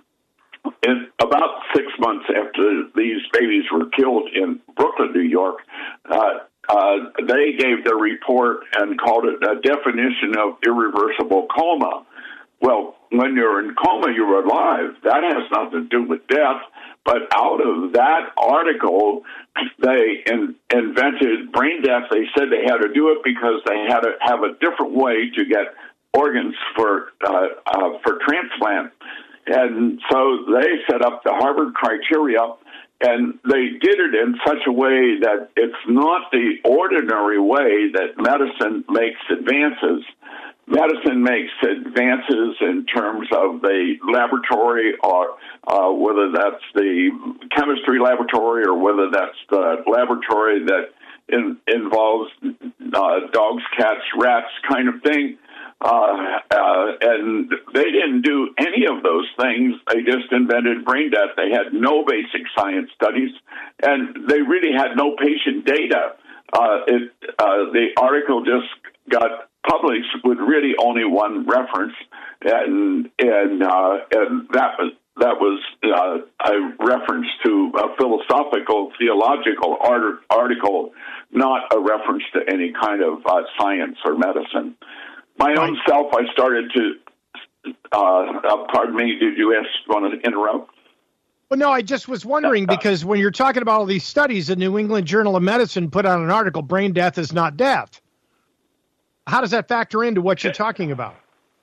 in about six months after these babies were killed in Brooklyn, New York, uh, uh, they gave their report and called it a definition of irreversible coma. Well, when you're in coma, you're alive. That has nothing to do with death. But out of that article, they in, invented brain death. They said they had to do it because they had to have a different way to get organs for uh, uh, for transplant. And so they set up the Harvard criteria, and they did it in such a way that it's not the ordinary way that medicine makes advances. Medicine makes advances in terms of the laboratory, or uh, whether that's the chemistry laboratory or whether that's the laboratory that in, involves uh, dogs, cats, rats kind of thing. Uh, uh, and they didn't do any of those things. They just invented brain death. They had no basic science studies, and they really had no patient data. Uh, it, uh, the article just got published with really only one reference, and and uh, and that was that was uh, a reference to a philosophical, theological art- article, not a reference to any kind of uh, science or medicine. My own self, I started to, uh, uh, pardon me, did you ask, want to interrupt? Well, no, I just was wondering, because when you're talking about all these studies, the New England Journal of Medicine put out an article, brain death is not death. How does that factor into what you're talking about?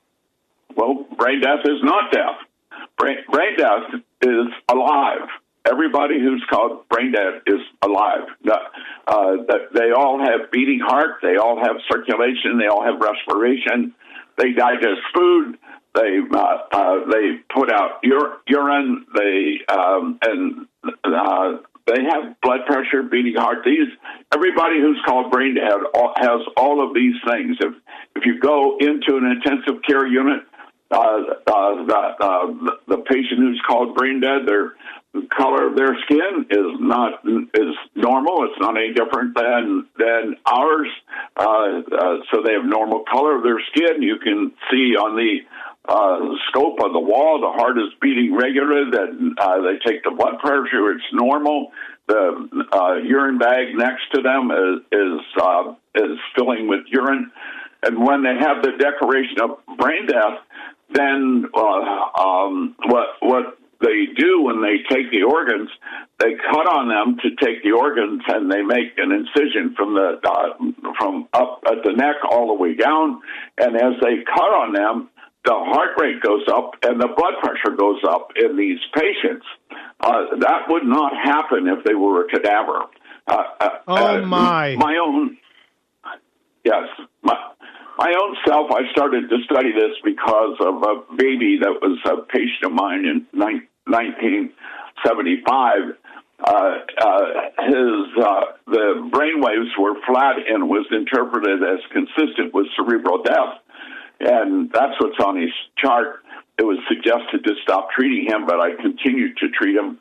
Well, brain death is not death. Brain, brain death is alive. Everybody who's called brain dead is alive. Uh, they all have beating heart. They all have circulation. They all have respiration. They digest food. They uh, uh, they put out ur- urine. They um, and uh, they have blood pressure, beating heart. These everybody who's called brain dead has all of these things. If if you go into an intensive care unit, uh, uh, the, uh, the the patient who's called brain dead, they're the color of their skin is not is normal. It's not any different than than ours. Uh, uh, so they have normal color of their skin. You can see on the uh, scope of the wall the heart is beating regular. That uh, they take the blood pressure. It's normal. The uh, urine bag next to them is is, uh, is filling with urine. And when they have the declaration of brain death, then uh, um, what what they do when they take the organs, they cut on them to take the organs, and they make an incision from the uh, from up at the neck all the way down. And as they cut on them, the heart rate goes up and the blood pressure goes up in these patients. Uh, that would not happen if they were a cadaver. Uh, oh uh, my! My own, yes, my. My own self, I started to study this because of a baby that was a patient of mine in nineteen seventy-five. Uh, uh, his uh, the brainwaves were flat and was interpreted as consistent with cerebral death, and that's what's on his chart. it was suggested to stop treating him, but I continued to treat him.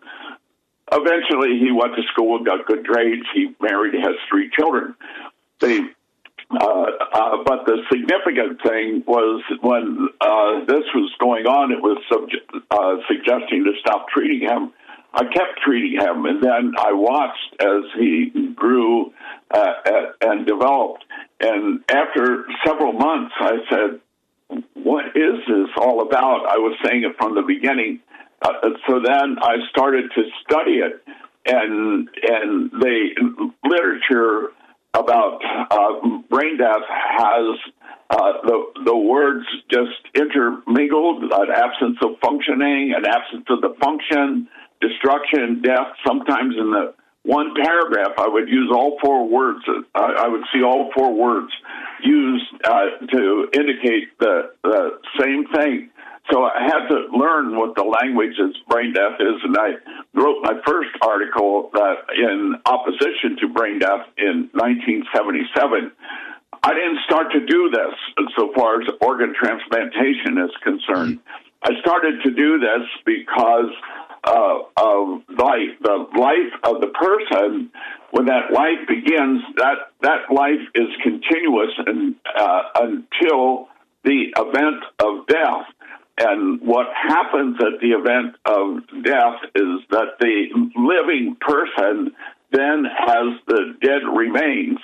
Eventually, he went to school, got good grades. He married, has three children. They, uh, uh, but the significant thing was when uh, this was going on, it was subject, uh, suggesting to stop treating him. I kept treating him, and then I watched as he grew uh, and developed. And after several months, I said, what is this all about? I was saying it from the beginning. Uh, so then I started to study it, and and the literature about uh, brain death has uh, the the words just intermingled, an absence of functioning, an absence of the function, destruction, death. Sometimes in the one paragraph, I would use all four words. I, I would see all four words used uh, to indicate the, the same thing. So I had to learn what the language of brain death is, and I wrote my first article that in opposition to brain death in nineteen seventy-seven. I didn't start to do this so far as organ transplantation is concerned. I started to do this because uh, of life, the life of the person. When that life begins, that, that life is continuous and, uh, until the event of death. And what happens at the event of death is that the living person then has the dead remains.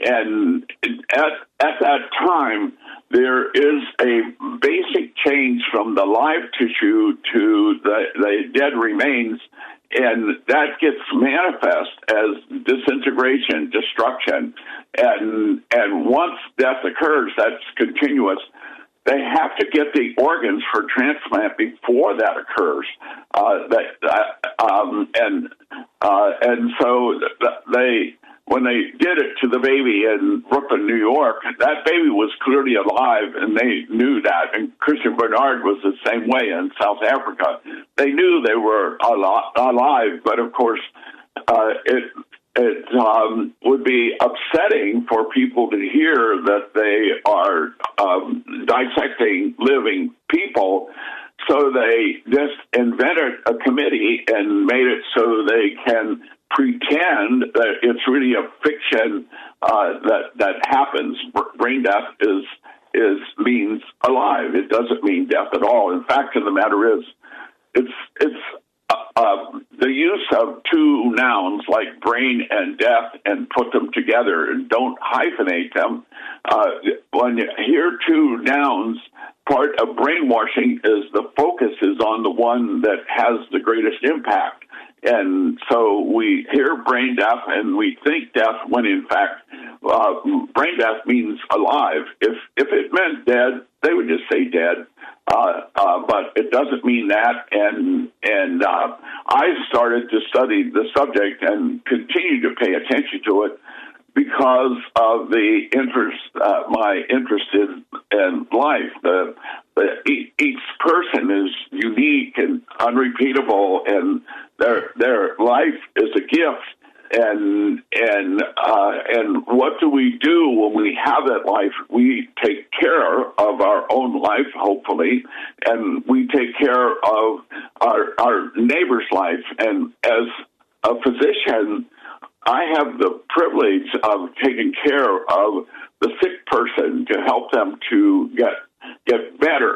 And at, at that time, there is a basic change from the live tissue to the, the dead remains, and that gets manifest as disintegration, destruction. And, and once death occurs, that's continuous. They have to get the organs for transplant before that occurs. Uh, that, uh, um, and uh, and so they, when they did it to the baby in Brooklyn, New York, that baby was clearly alive, and they knew that. And Christian Bernard was the same way in South Africa. They knew they were alive, but of course, uh, it. It um, would be upsetting for people to hear that they are um, dissecting living people, so they just invented a committee and made it so they can pretend that it's really a fiction uh, that that happens. Brain death is is means alive. It doesn't mean death at all. In fact, the matter is, it's it's. Uh, the use of two nouns like brain and death and put them together and don't hyphenate them. Uh, when you hear two nouns, part of brainwashing is the focus is on the one that has the greatest impact. And so we hear brain death and we think death when in fact uh, brain death means alive. If if it meant dead, they would just say dead. Uh, uh, but it doesn't mean that, and and uh, I started to study the subject and continue to pay attention to it because of the interest, uh, my interest in, in life. The, the each person is unique and unrepeatable, and their their life is a gift. And and uh, and what do we do when we have that life? We take care of our own life, hopefully, and we take care of our our neighbor's life. And as a physician, I have the privilege of taking care of the sick person to help them to get get better.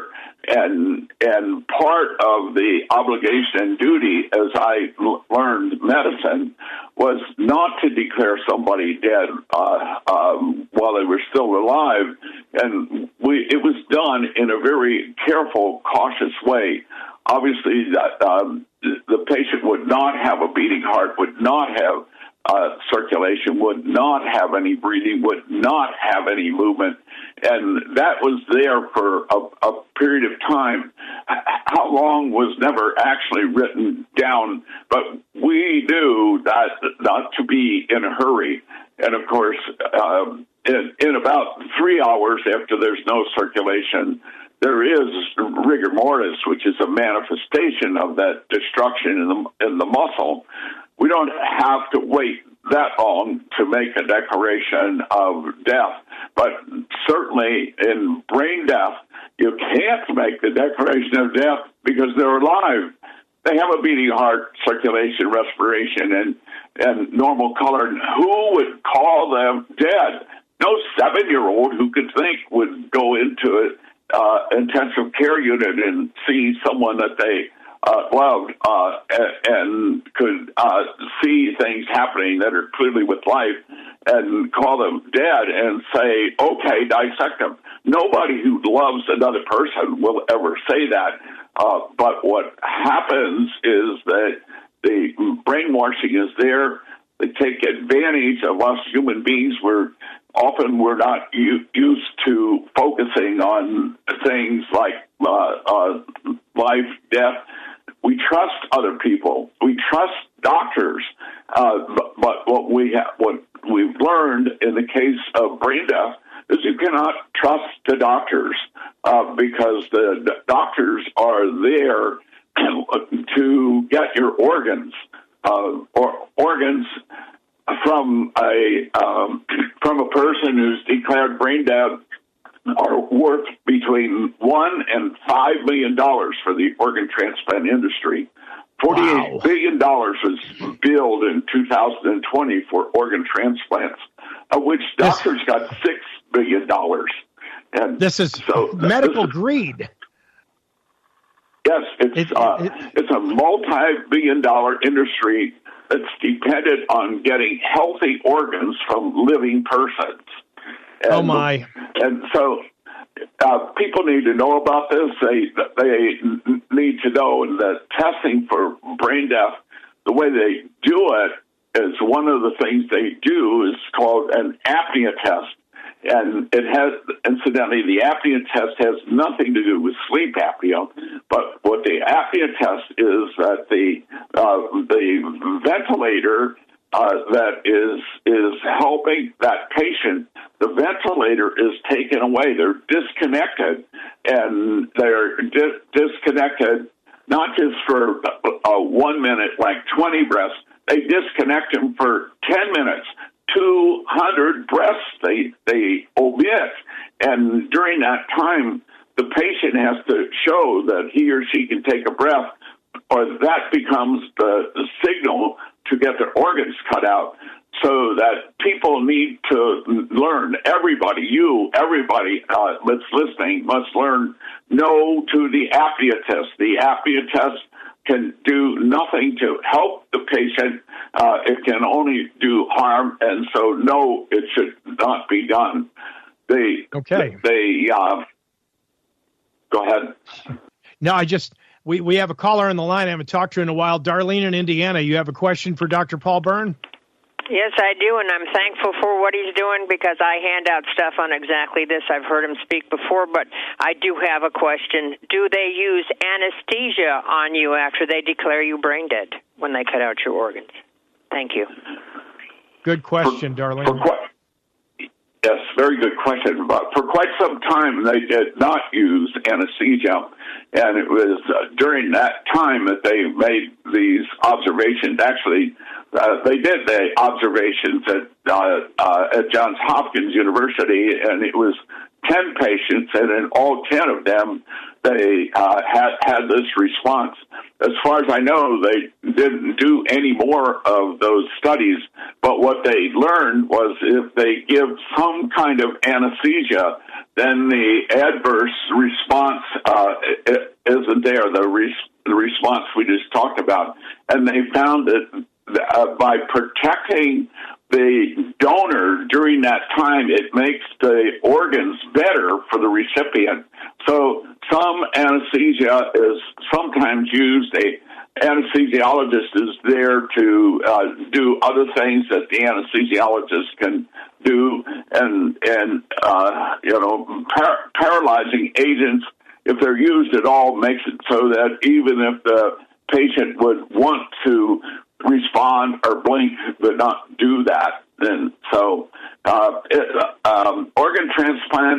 And and part of the obligation and duty, as I l- learned medicine, was not to declare somebody dead uh, um, while they were still alive. And we it was done in a very careful, cautious way. Obviously, that um, the patient would not have a beating heart, would not have uh, circulation, would not have any breathing, would not have any movement. And that was there for a, a period of time. How long was never actually written down, but we knew that not to be in a hurry. And of course, um, in, in about three hours after there's no circulation, there is rigor mortis, which is a manifestation of that destruction in the, in the muscle. We don't have to wait that long to make a declaration of death, but certainly in brain death, you can't make the declaration of death because they're alive. They have a beating heart, circulation, respiration, and, and normal color. Who would call them dead? No seven-year-old who could think would go into an uh, intensive care unit and see someone that they uh, loved uh, and, and could uh, see things happening that are clearly with life and call them dead and say, okay, dissect them. Nobody who loves another person will ever say that. Uh, but what happens is that the brainwashing is there. They take advantage of us human beings. We're often we're not u- used to focusing on things like uh, uh, life, death. We trust other people. We trust doctors. Uh, but, but what we have, what we've learned in the case of brain death is you cannot trust the doctors uh, because the, the doctors are there to get your organs uh, or organs from a um, from a person who's declared brain dead are worth between one and five million dollars for the organ transplant industry. Forty-eight wow. billion dollars was billed in two thousand twenty for organ transplants, of which doctors this, got six billion dollars. And this is so, medical this is, greed. Yes, it's it, uh, it, it's a multi-billion-dollar industry that's dependent on getting healthy organs from living persons. And, oh my! And so uh, people need to know about this. They they need to know that testing for brain death, the way they do it is one of the things they do is called an apnea test. And it has, incidentally, the apnea test has nothing to do with sleep apnea, but what the apnea test is that the uh, the ventilator uh, that is is helping that patient, the ventilator is taken away. They're disconnected, and they're di- disconnected not just for uh, one minute, like twenty breaths. They disconnect them for ten minutes. two hundred breaths they they omit, and during that time, the patient has to show that he or she can take a breath, or that becomes the, the signal to get their organs cut out. So that people need to learn, everybody, you, everybody uh, that's listening must learn no to the apnea test. The apnea test can do nothing to help the patient. Uh, it can only do harm, and so no, it should not be done. They, okay. They, uh, go ahead. No, I just, we, we have a caller on the line I haven't talked to in a while. Darlene in Indiana, you have a question for Doctor Paul Byrne? Yes, I do, and I'm thankful for what he's doing because I hand out stuff on exactly this. I've heard him speak before, but I do have a question. Do they use anesthesia on you after they declare you brain dead when they cut out your organs? Thank you. Good question, for, Darlene. For quite, yes, very good question. But for quite some time, they did not use anesthesia, and it was uh, during that time that they made these observations. Actually, Uh, they did the observations at uh, uh, at Johns Hopkins University, and it was ten patients, and in all ten of them, they uh, had had this response. As far as I know, they didn't do any more of those studies, but what they learned was if they give some kind of anesthesia, then the adverse response uh, isn't there, the, res- the response we just talked about. And they found that Uh, by protecting the donor during that time, it makes the organs better for the recipient. So some anesthesia is sometimes used. A anesthesiologist is there to uh, do other things that the anesthesiologist can do, and and uh, you know par- paralyzing agents, if they're used at all, makes it so that even if the patient would want to respond or blink, but not do that. And so, uh, it, um, organ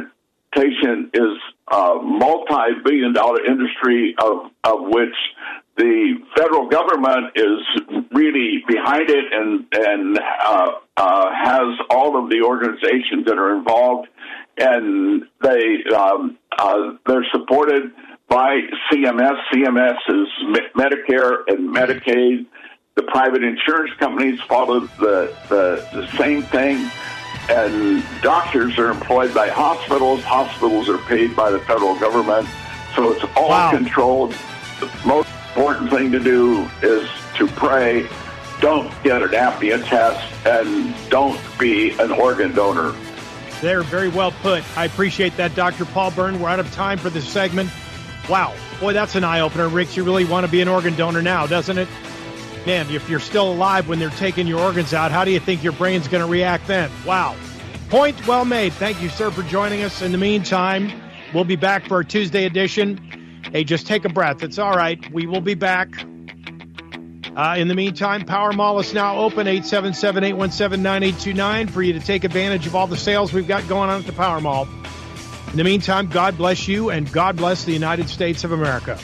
transplantation is a multi-billion dollar industry of, of which the federal government is really behind it and and uh, uh, has all of the organizations that are involved, and they um, uh, they're supported by C M S. C M S is Medicare and Medicaid. The private insurance companies follow the, the, the same thing, and doctors are employed by hospitals. Hospitals are paid by the federal government, so it's all wow. controlled. The most important thing to do is to pray. Don't get an apnea test, and don't be an organ donor. They're very well put. I appreciate that, Doctor Paul Byrne. We're out of time for this segment. Wow. Boy, that's an eye-opener, Rick. You really want to be an organ donor now, doesn't it? Man, if you're still alive when they're taking your organs out, how do you think your brain's going to react then? Wow. Point well made. Thank you, sir, for joining us. In the meantime, we'll be back for our Tuesday edition. Hey, just take a breath. It's all right. We will be back. Uh, in the meantime, Power Mall is now open, eight seven seven, eight one seven, nine eight two nine, for you to take advantage of all the sales we've got going on at the Power Mall. In the meantime, God bless you, and God bless the United States of America.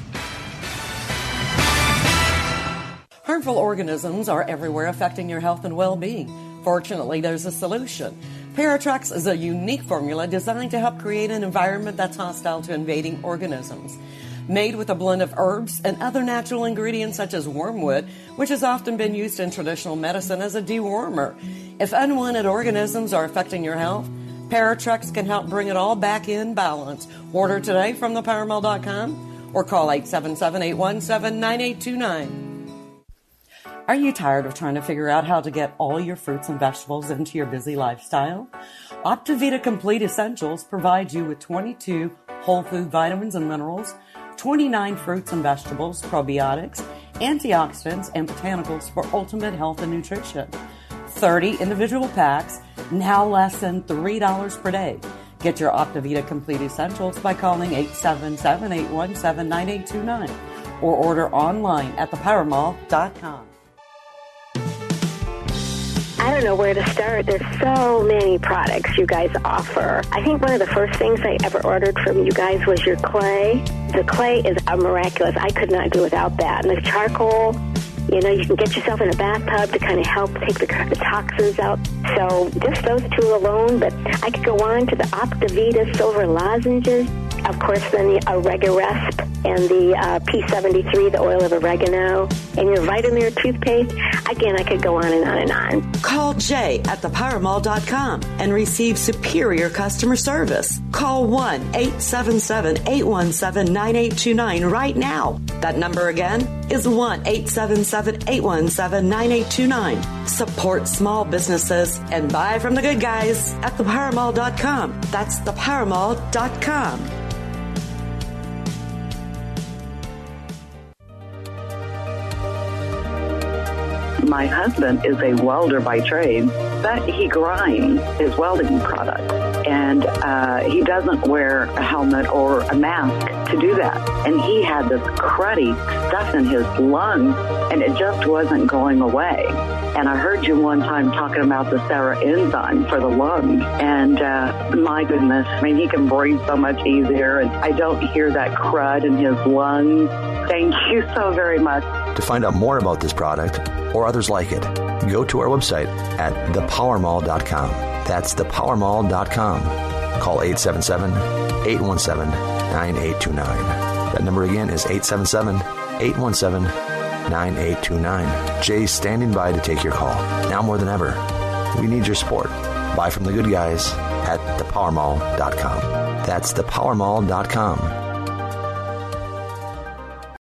Harmful organisms are everywhere, affecting your health and well-being. Fortunately, there's a solution. Paratrex is a unique formula designed to help create an environment that's hostile to invading organisms. Made with a blend of herbs and other natural ingredients such as wormwood, which has often been used in traditional medicine as a dewormer. If unwanted organisms are affecting your health, Paratrex can help bring it all back in balance. Order today from the power mall dot com or call eight seven seven, eight one seven, nine eight two nine. Are you tired of trying to figure out how to get all your fruits and vegetables into your busy lifestyle? Optivita Complete Essentials provides you with twenty-two whole food vitamins and minerals, twenty-nine fruits and vegetables, probiotics, antioxidants, and botanicals for ultimate health and nutrition. thirty individual packs, now less than three dollars per day. Get your Optivita Complete Essentials by calling eight seven seven, eight one seven, nine eight two nine or order online at the power mall dot com. I don't know where to start. There's so many products you guys offer. I think one of the first things I ever ordered from you guys was your clay. The clay is a miraculous. I could not do without that. And the charcoal, you know, you can get yourself in a bathtub to kind of help take the, the toxins out. So just those two alone, but I could go on to the Optivita Silver Lozenges. Of course, then the Oregaresp and the uh, P seventy-three, the oil of oregano, and your Vitamir toothpaste. Again, I could go on and on and on. Call Jay at the power mall dot com and receive superior customer service. Call one eight seven seven, eight one seven, nine eight two nine right now. That number again is one eight seven seven, eight one seven, nine eight two nine. Support small businesses and buy from the good guys at the power mall dot com. That's the power mall dot com. My husband is a welder by trade, but he grinds his welding product. And uh, he doesn't wear a helmet or a mask to do that. And he had this cruddy stuff in his lungs, and it just wasn't going away. And I heard you one time talking about the Sarah enzyme for the lungs. And uh, my goodness, I mean, he can breathe so much easier, and I don't hear that crud in his lungs. Thank you so very much. To find out more about this product or others like it, go to our website at the power mall dot com. That's the power mall dot com. Call eight seven seven, eight one seven, nine eight two nine. That number again is eight seven seven, eight one seven, nine eight two nine. Jay's standing by to take your call. Now more than ever, we need your support. Buy from the good guys at the power mall dot com. That's the power mall dot com.